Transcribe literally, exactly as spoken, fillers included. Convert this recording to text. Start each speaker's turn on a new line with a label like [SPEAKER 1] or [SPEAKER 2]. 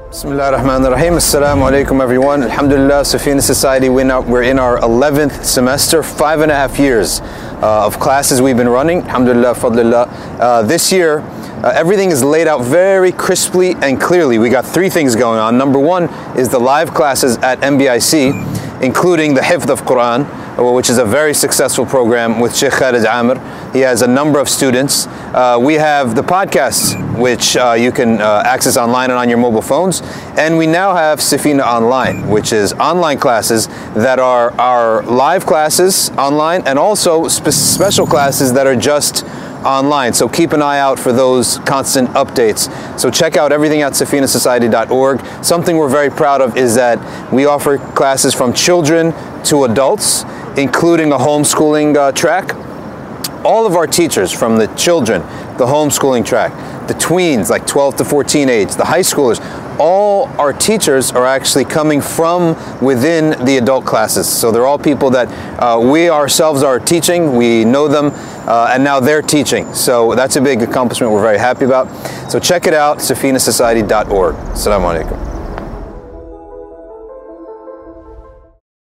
[SPEAKER 1] Bismillah ar-Rahman ar-Rahim. Assalamu alaikum everyone. Alhamdulillah, Safina Society, we're in our eleventh semester, five and a half years uh, of classes we've been running. Alhamdulillah, fadlillah. Uh, this year, uh, everything is laid out very crisply and clearly. We got three things going on. Number one is the live classes at M B I C, including the Hifd of Quran, which is a very successful program with Sheikh Khalid Amr. He has a number of students. Uh, we have the podcasts, which uh, you can uh, access online and on your mobile phones. And we now have Safina Online, which is online classes that are our live classes online and also spe- special classes that are just online. So keep an eye out for those constant updates. So check out everything at safina society dot org. Something we're very proud of is that we offer classes from children to adults, including a homeschooling uh, track. All of our teachers, from the children, the homeschooling track, the tweens, like twelve to fourteen age, the high schoolers, all our teachers are actually coming from within the adult classes. So they're all people that uh, we ourselves are teaching, we know them, uh, and now they're teaching. So that's a big accomplishment we're very happy about. So check it out, safina society dot org. Assalamu alaikum.